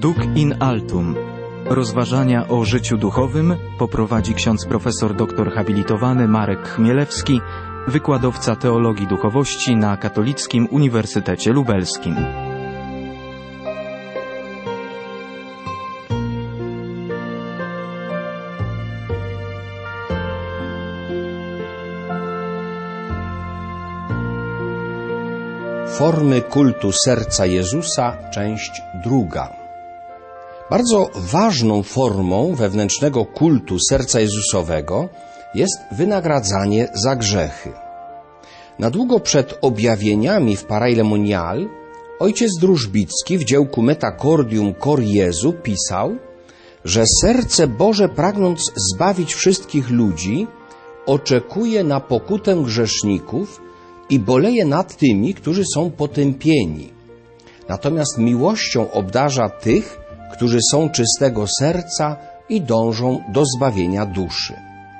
Duc in altum. Rozważania o życiu duchowym poprowadzi ksiądz profesor doktor habilitowany Marek Chmielewski, wykładowca teologii duchowości na Katolickim Uniwersytecie Lubelskim. Formy kultu serca Jezusa, część druga. Bardzo ważną formą wewnętrznego kultu serca Jezusowego jest wynagradzanie za grzechy. Na długo przed objawieniami w Parailemonial ojciec Drużbicki w dziełku Metacordium Cor Jesu pisał, że serce Boże, pragnąc zbawić wszystkich ludzi, oczekuje na pokutę grzeszników i boleje nad tymi, którzy są potępieni. Natomiast miłością obdarza tych, którzy są czystego serca i dążą do zbawienia duszy.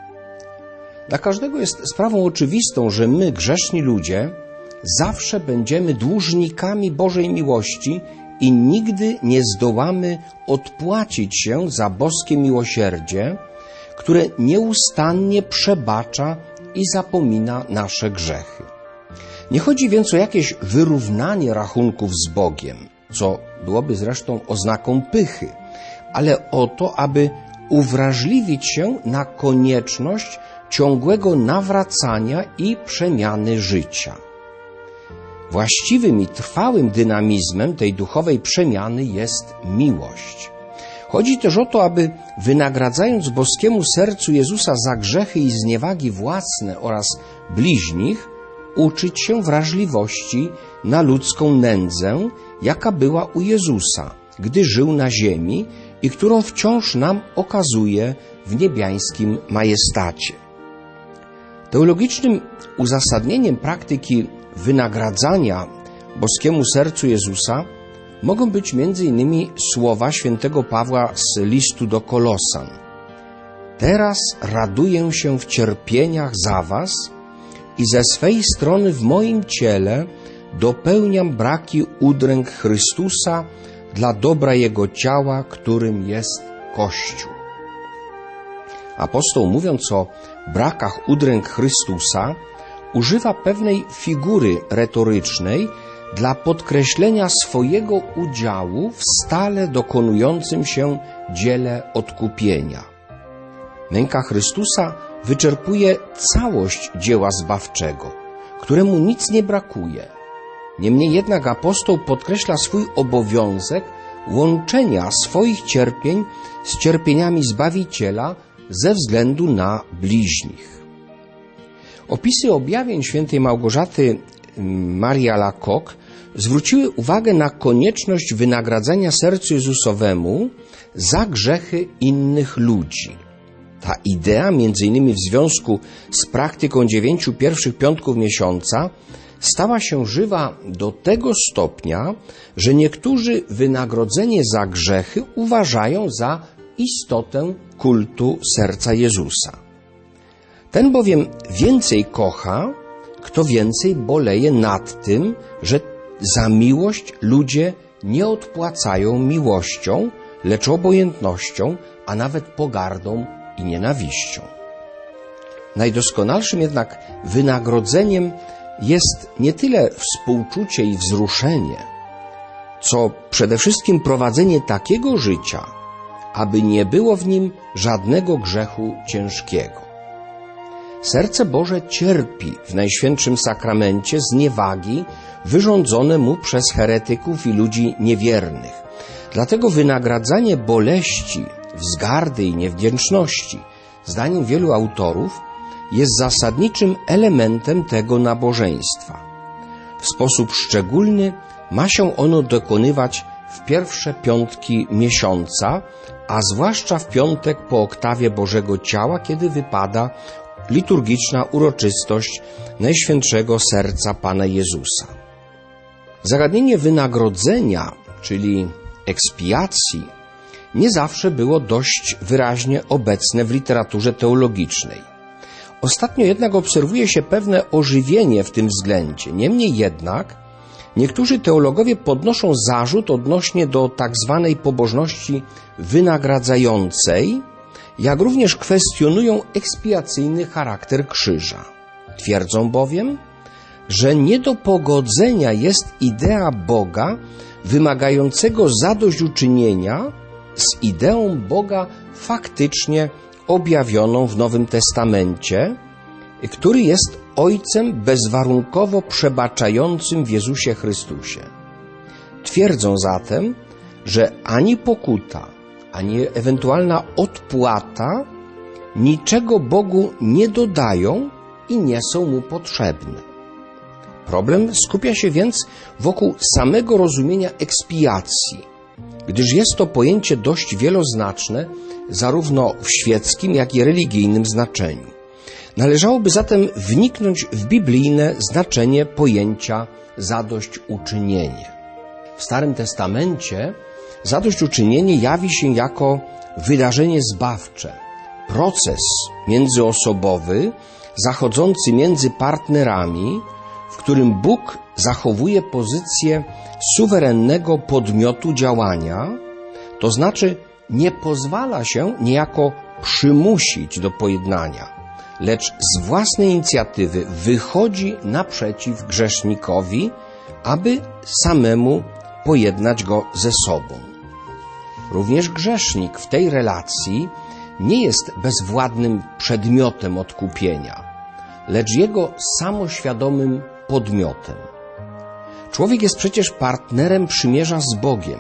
Dla każdego jest sprawą oczywistą, że my, grzeszni ludzie, zawsze będziemy dłużnikami Bożej miłości i nigdy nie zdołamy odpłacić się za boskie miłosierdzie, które nieustannie przebacza i zapomina nasze grzechy. Nie chodzi więc o jakieś wyrównanie rachunków z Bogiem, co byłoby zresztą oznaką pychy, ale o to, aby uwrażliwić się na konieczność ciągłego nawracania i przemiany życia. Właściwym i trwałym dynamizmem tej duchowej przemiany jest miłość. Chodzi też o to, aby wynagradzając boskiemu sercu Jezusa za grzechy i zniewagi własne oraz bliźnich, uczyć się wrażliwości na ludzką nędzę, jaka była u Jezusa, gdy żył na ziemi i którą wciąż nam okazuje w niebiańskim majestacie. Teologicznym uzasadnieniem praktyki wynagradzania boskiemu sercu Jezusa mogą być m.in. słowa świętego Pawła z listu do Kolosan. Teraz raduję się w cierpieniach za was i ze swej strony w moim ciele dopełniam braki udręk Chrystusa dla dobra Jego ciała, którym jest Kościół. Apostoł, mówiąc o brakach udręk Chrystusa, używa pewnej figury retorycznej dla podkreślenia swojego udziału w stale dokonującym się dziele odkupienia. Męka Chrystusa wyczerpuje całość dzieła zbawczego, któremu nic nie brakuje. Niemniej jednak apostoł podkreśla swój obowiązek łączenia swoich cierpień z cierpieniami Zbawiciela ze względu na bliźnich. Opisy objawień świętej Małgorzaty Marii Alacoque zwróciły uwagę na konieczność wynagradzania sercu Jezusowemu za grzechy innych ludzi. Ta idea, między innymi w związku z praktyką 9 pierwszych piątków miesiąca, stała się żywa do tego stopnia, że niektórzy wynagrodzenie za grzechy uważają za istotę kultu serca Jezusa. Ten bowiem więcej kocha, kto więcej boleje nad tym, że za miłość ludzie nie odpłacają miłością, lecz obojętnością, a nawet pogardą i nienawiścią. Najdoskonalszym jednak wynagrodzeniem jest nie tyle współczucie i wzruszenie, co przede wszystkim prowadzenie takiego życia, aby nie było w nim żadnego grzechu ciężkiego. Serce Boże cierpi w Najświętszym Sakramencie zniewagi wyrządzone mu przez heretyków i ludzi niewiernych. Dlatego wynagradzanie boleści, wzgardy i niewdzięczności, zdaniem wielu autorów, jest zasadniczym elementem tego nabożeństwa. W sposób szczególny ma się ono dokonywać w pierwsze piątki miesiąca, a zwłaszcza w piątek po oktawie Bożego Ciała, kiedy wypada liturgiczna uroczystość Najświętszego Serca Pana Jezusa. Zagadnienie wynagrodzenia, czyli ekspiacji, nie zawsze było dość wyraźnie obecne w literaturze teologicznej. Ostatnio jednak obserwuje się pewne ożywienie w tym względzie. Niemniej jednak Niektórzy teologowie podnoszą zarzut odnośnie do tak zwanej pobożności wynagradzającej, jak również kwestionują ekspiacyjny charakter krzyża. Twierdzą bowiem, że nie do pogodzenia jest idea Boga wymagającego zadośćuczynienia z ideą Boga faktycznie objawioną w Nowym Testamencie, który jest Ojcem bezwarunkowo przebaczającym w Jezusie Chrystusie. Twierdzą zatem, że ani pokuta, ani ewentualna odpłata niczego Bogu nie dodają i nie są Mu potrzebne. Problem skupia się więc wokół samego rozumienia ekspiacji, gdyż jest to pojęcie dość wieloznaczne zarówno w świeckim, jak i religijnym znaczeniu. Należałoby zatem wniknąć w biblijne znaczenie pojęcia zadośćuczynienie. W Starym Testamencie zadośćuczynienie jawi się jako wydarzenie zbawcze, proces międzyosobowy zachodzący między partnerami, w którym Bóg zachowuje pozycję suwerennego podmiotu działania, to znaczy nie pozwala się niejako przymusić do pojednania, lecz z własnej inicjatywy wychodzi naprzeciw grzesznikowi, aby samemu pojednać go ze sobą. Również grzesznik w tej relacji nie jest bezwładnym przedmiotem odkupienia, lecz jego samoświadomym podmiotem. Człowiek jest przecież partnerem przymierza z Bogiem.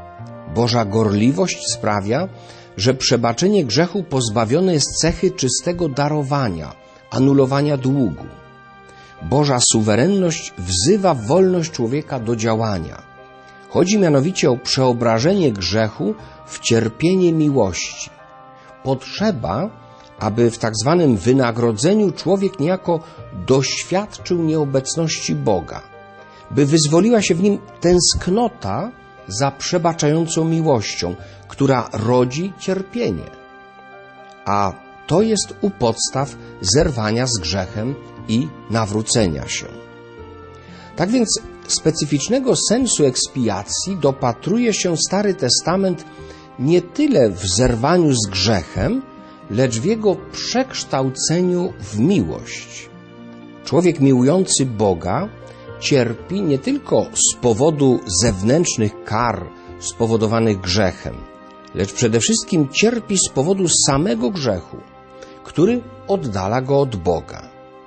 Boża gorliwość sprawia, że przebaczenie grzechu pozbawione jest cechy czystego darowania, anulowania długu. Boża suwerenność wzywa wolność człowieka do działania. Chodzi mianowicie o przeobrażenie grzechu w cierpienie miłości. Potrzeba, aby w tak zwanym wynagrodzeniu człowiek niejako doświadczył nieobecności Boga, by wyzwoliła się w nim tęsknota za przebaczającą miłością, która rodzi cierpienie. A to jest u podstaw zerwania z grzechem i nawrócenia się. Tak więc specyficznego sensu ekspiacji dopatruje się Stary Testament nie tyle w zerwaniu z grzechem, lecz w jego przekształceniu w miłość. Człowiek miłujący Boga cierpi nie tylko z powodu zewnętrznych kar spowodowanych grzechem, lecz przede wszystkim cierpi z powodu samego grzechu, który oddala go od Boga.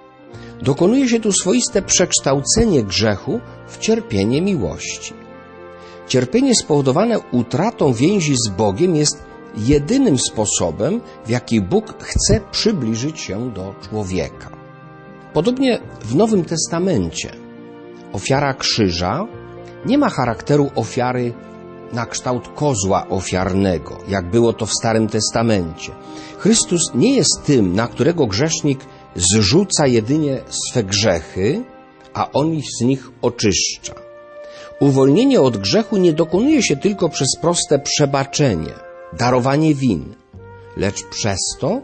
Dokonuje się tu swoiste przekształcenie grzechu w cierpienie miłości. Cierpienie spowodowane utratą więzi z Bogiem jest jedynym sposobem, w jaki Bóg chce przybliżyć się do człowieka. Podobnie w Nowym Testamencie ofiara krzyża nie ma charakteru ofiary na kształt kozła ofiarnego, jak było to w Starym Testamencie. Chrystus nie jest tym, na którego grzesznik zrzuca jedynie swe grzechy, a on ich z nich oczyszcza. Uwolnienie od grzechu nie dokonuje się tylko przez proste przebaczenie, darowanie win, lecz przez to,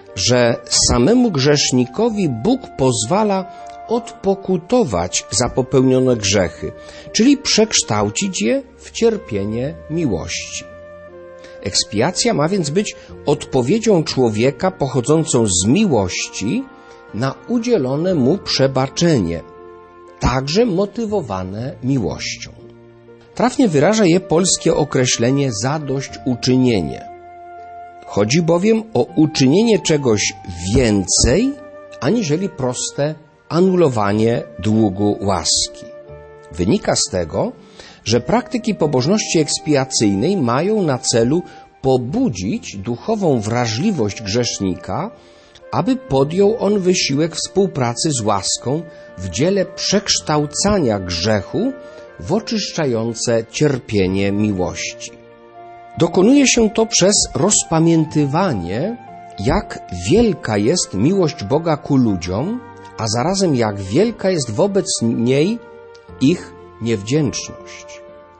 że samemu grzesznikowi Bóg pozwala odpokutować za popełnione grzechy, czyli przekształcić je w cierpienie miłości. Ekspiacja ma więc być odpowiedzią człowieka pochodzącą z miłości na udzielone mu przebaczenie, także motywowane miłością. Trafnie wyraża je polskie określenie zadośćuczynienie. Chodzi bowiem o uczynienie czegoś więcej, aniżeli proste anulowanie długu łaski. Wynika z tego, że praktyki pobożności ekspiacyjnej mają na celu pobudzić duchową wrażliwość grzesznika, aby podjął on wysiłek współpracy z łaską w dziele przekształcania grzechu w oczyszczające cierpienie miłości. Dokonuje się to przez rozpamiętywanie, jak wielka jest miłość Boga ku ludziom, a zarazem jak wielka jest wobec niej ich niewdzięczność.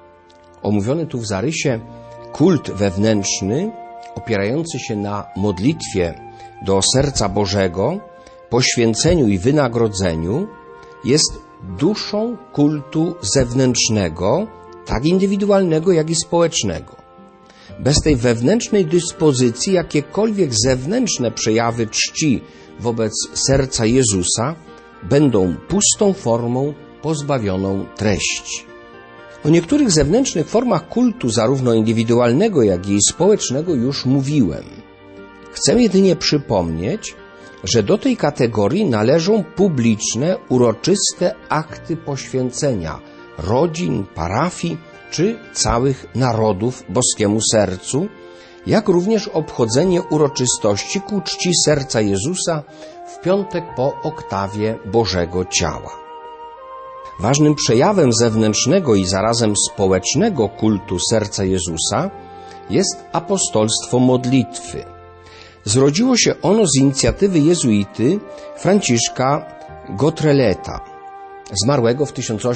Omówiony tu w zarysie kult wewnętrzny, opierający się na modlitwie do serca Bożego, poświęceniu i wynagrodzeniu, jest duszą kultu zewnętrznego, tak indywidualnego, jak i społecznego. Bez tej wewnętrznej dyspozycji jakiekolwiek zewnętrzne przejawy czci wobec serca Jezusa będą pustą formą pozbawioną treści. O niektórych zewnętrznych formach kultu, zarówno indywidualnego, jak i społecznego, już mówiłem. Chcę jedynie przypomnieć, że do tej kategorii należą publiczne, uroczyste akty poświęcenia rodzin, parafii czy całych narodów boskiemu sercu, jak również obchodzenie uroczystości ku czci serca Jezusa w piątek po oktawie Bożego Ciała. Ważnym przejawem zewnętrznego i zarazem społecznego kultu serca Jezusa jest apostolstwo modlitwy. Zrodziło się ono z inicjatywy jezuity Franciszka Gotreleta, zmarłego w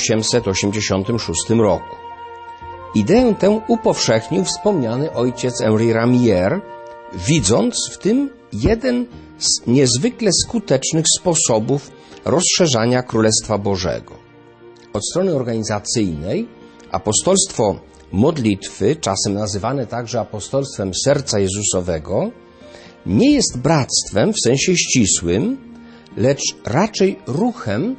1886 roku. Ideę tę upowszechnił wspomniany ojciec Henri Ramier, widząc w tym jeden z niezwykle skutecznych sposobów rozszerzania Królestwa Bożego. Od strony organizacyjnej apostolstwo modlitwy, czasem nazywane także apostolstwem serca Jezusowego, nie jest bractwem w sensie ścisłym, lecz raczej ruchem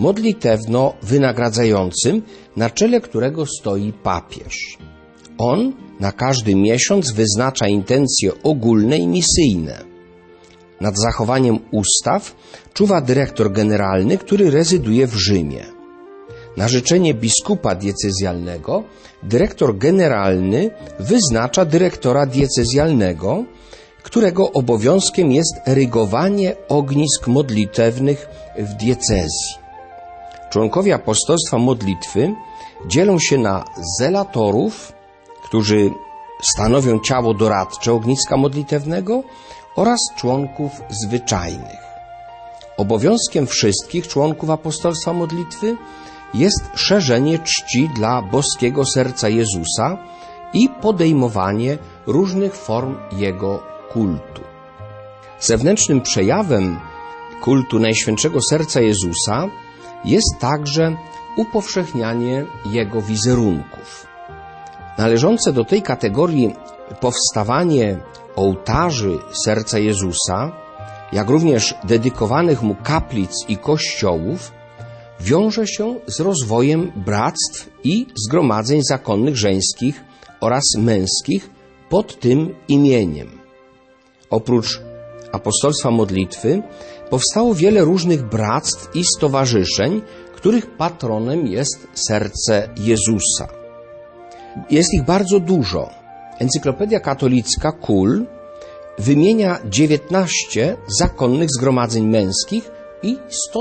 modlitewno-wynagradzającym, na czele którego stoi papież. On na każdy miesiąc wyznacza intencje ogólne i misyjne. Nad zachowaniem ustaw czuwa dyrektor generalny, który rezyduje w Rzymie. Na życzenie biskupa diecezjalnego dyrektor generalny wyznacza dyrektora diecezjalnego, którego obowiązkiem jest erygowanie ognisk modlitewnych w diecezji. Członkowie apostolstwa modlitwy dzielą się na zelatorów, którzy stanowią ciało doradcze ogniska modlitewnego, oraz członków zwyczajnych. Obowiązkiem wszystkich członków apostolstwa modlitwy jest szerzenie czci dla boskiego serca Jezusa i podejmowanie różnych form Jego kultu. Zewnętrznym przejawem kultu Najświętszego Serca Jezusa jest także upowszechnianie Jego wizerunków. Należące do tej kategorii powstawanie ołtarzy Serca Jezusa, jak również dedykowanych Mu kaplic i kościołów, wiąże się z rozwojem bractw i zgromadzeń zakonnych żeńskich oraz męskich pod tym imieniem. Oprócz apostolstwa modlitwy powstało wiele różnych bractw i stowarzyszeń, których patronem jest serce Jezusa. Jest ich bardzo dużo. Encyklopedia katolicka KUL wymienia 19 zakonnych zgromadzeń męskich i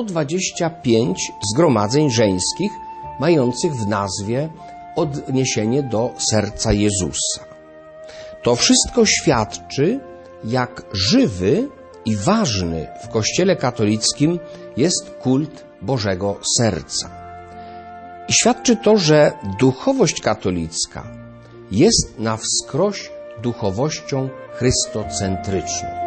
125 zgromadzeń żeńskich, mających w nazwie odniesienie do serca Jezusa. To wszystko świadczy, jak żywy i ważny w Kościele katolickim jest kult Bożego Serca. I świadczy to, że duchowość katolicka jest na wskroś duchowością chrystocentryczną.